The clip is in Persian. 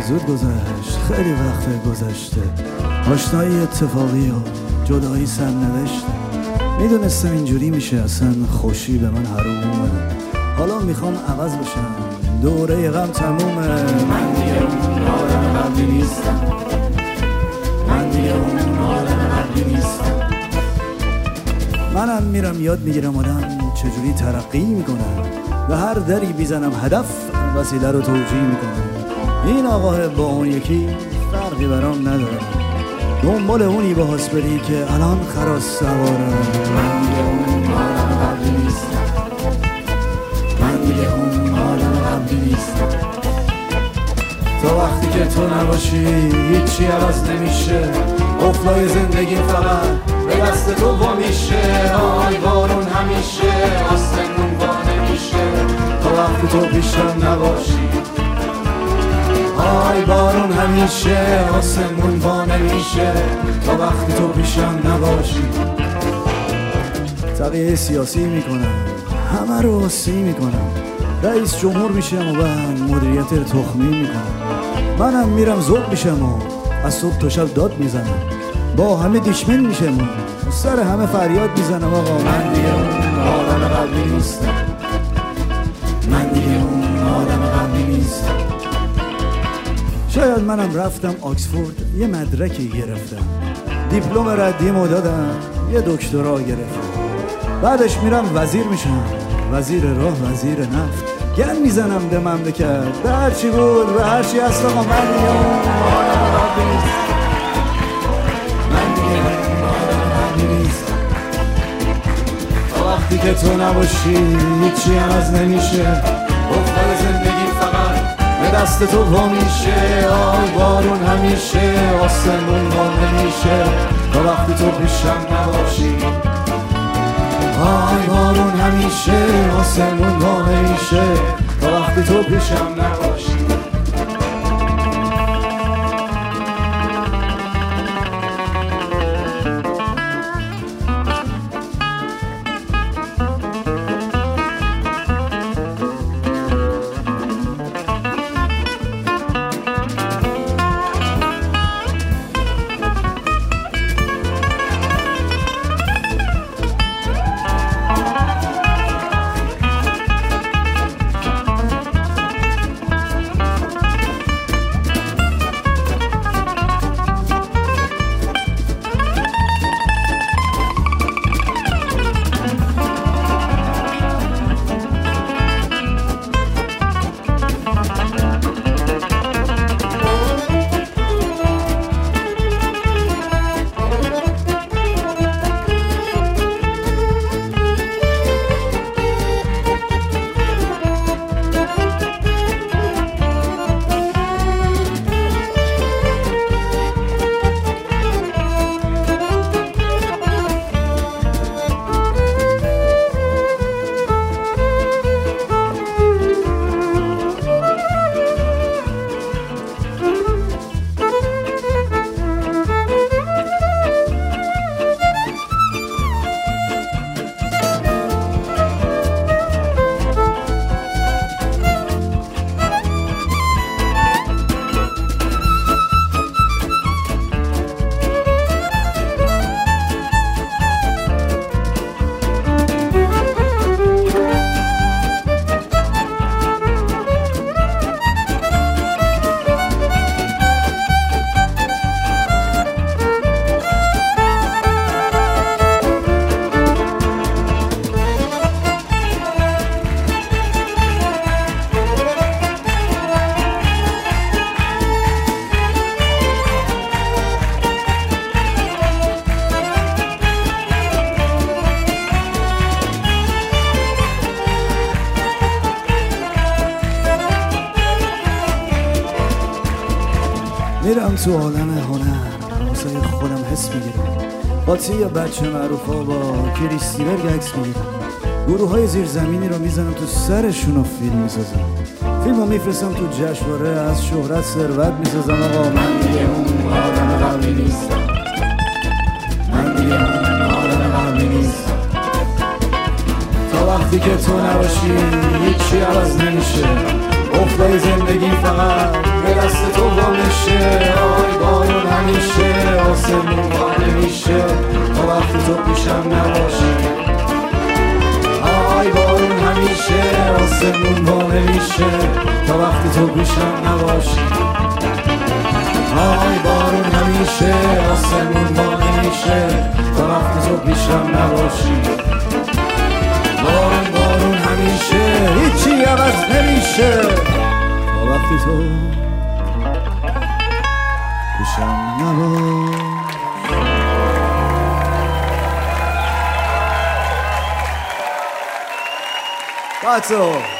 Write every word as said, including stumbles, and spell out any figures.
زود گذشت، خیلی وقت گذشته. آشنایی اتفاقی و جدایی سرنوشته. میدونستم اینجوری میشه، اصلا خوشی به من حرومه. حالا میخوام عوض بشم، دوره غم تمومه. من دیگه اون آدم قبلی نیستم، من دیگه اون آدم قبلی نیستم. منم میرم یاد میگیرم آدم چجوری ترقی میکنم. به هر دری بیزنم هدف وسیله رو توجیه میکنم. این آقاه با اون یکی فرقی برام نداره. دنبال اونی با هاسپری که الان خراس سواره. من دیگه اون آدم قبلی نیستم، من دیگه اون آدم قبلی نیستم. تا وقتی که تو نباشی هیچی عوض نمیشه. قفلای زندگی فقط به دست تو وا میشه. آی بارون همیشه آسمون وا نمیشه تا وقتی تو پیشم نباشی. آی بارون همیشه آسمون وا نمیشه تا وقتی تو پیشم نباشی. تقیه سیاسی میکنم، همه رو سی میکنم. رئیس جمهور میشم و بعد مدیریت تخمی میکنم. منم میرم زود میشم و از صبح تا شب داد میزنم. با همه دشمن میشم و سر همه فریاد میزنم. آقا من دیگه اون آدم قبلی نیستم، من دیگه اون آدم قبلی نیستم. شاید منم رفتم آکسفورد یه مدرکی گرفتم، دیپلم ردیمو دادم یه دکترا گرفتم. بعدش میرم وزیر میشم، وزیر راه، وزیر نفت. گن میزنم به مملکت، به هرچی بود به هرچی هست. آقا من دیگه اون آدم قبلی نیستم، من دیگه اون آدم قبلی نیستم. تا وقتی که تو نباشی هیچی عوض نمیشه. قفل زندگی فقط به دست تو وا میشه. آی بارون همیشه آسمون وا نمیشه تا وقتی تو پیشم نباشی. آی بارون همیشه آسمون وا نمیشه تا وقتی تو پیشم نباشی. میرم تو عالم هنر، واسه خودم حس میگیرم. با تی یا بچه معروفا با کریستیبرگ عکس میگیرم. گروه های زیرزمینی رو میزنم تو سرشون و فیلم میسازم. فیلم رو میفرستم تو جشنواره، از شهرت ثروت میسازم. آقا من دیگه اون آدم قبلی نیستم، من دیگه اون آدم قبلی نیستم. تا وقتی که تو نباشی هیچی عوض نمیشه. قفلای زندگی فقط به دست تو وا میشه. آی بارون همیشه آسمون وا نمیشه تا وقتی تو پیشم نباشی. آی بارون همیشه آسمون وا نمیشه تا وقتی تو پیشم نباشی. آی بارون همیشه آسمون وا نمیشه تا وقتی تو پیشم نباشی. بارون بارون همیشه هیچی عوض نمیشه تا وقتی تو پیشم نباشی. That's all.